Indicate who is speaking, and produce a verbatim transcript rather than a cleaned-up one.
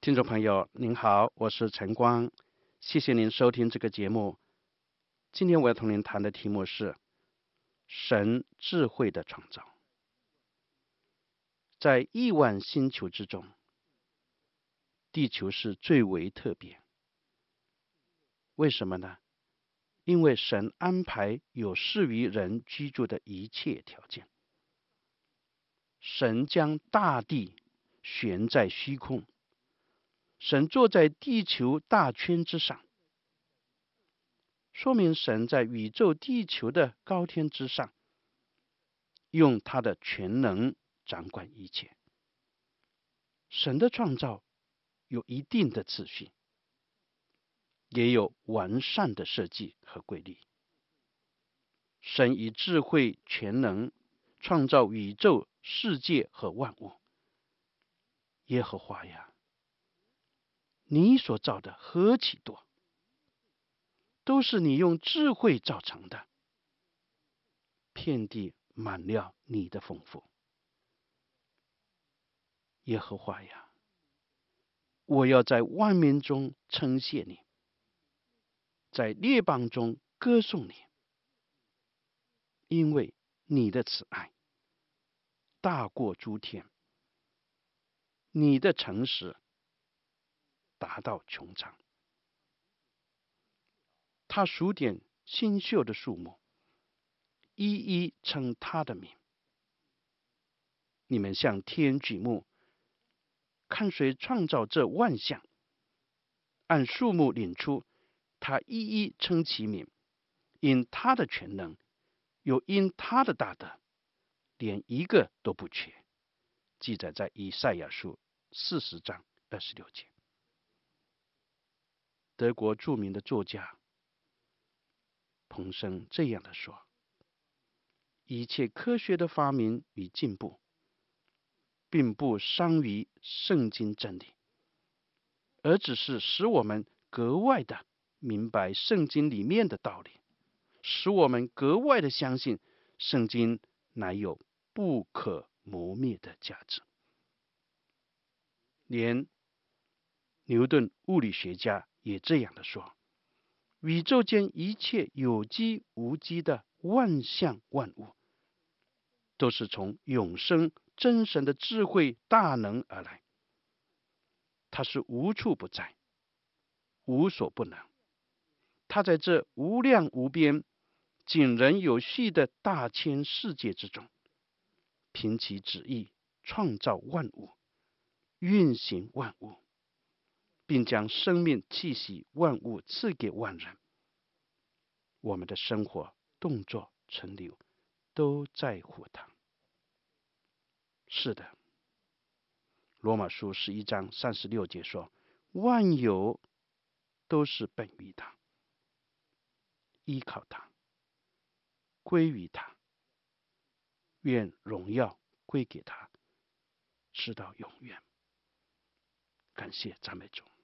Speaker 1: 听众朋友您好，我是陈光，谢谢您收听这个节目。今天我要同您谈的题目是神智慧的创造。在亿万星球之中，地球是最为特别。为什么呢？因为神安排有适于人居住的一切条件。神将大地悬在虚空，神坐在地球大圈之上，说明神在宇宙地球的高天之上，用他的全能掌管一切。神的创造有一定的次序，也有完善的设计和规律。神以智慧全能创造宇宙世界和万物。耶和华呀，你所造的何其多，都是你用智慧造成的，遍地满了你的丰富。耶和华呀，我要在万民中称谢你，在列邦中歌颂你，因为你的慈爱大过诸天，你的诚实达到穹苍。他数点星宿的数目，一一称他的名。你们向天举目，看谁创造这万象，按数目领出，他一一称其名，因他的全能，又因他的大德，连一个都不缺。记载在以赛亚书四十章二十六节。德国著名的作家彭生这样的说：一切科学的发明与进步，并不伤于圣经真理，而只是使我们格外的明白圣经里面的道理，使我们格外的相信圣经乃有不可磨灭的价值。连牛顿物理学家也这样的说：宇宙间一切有机无机的万象万物，都是从永生真神的智慧大能而来。他是无处不在，无所不能。他在这无量无边、井然有序的大千世界之中，凭其旨意创造万物，运行万物，并将生命气息万物赐给万人。我们的生活、动作、存留都在乎他。是的，罗马书十一章三十六节说：万有都是本于他，依靠他，归于他，愿荣耀归给他，直到永远。感谢赞美主。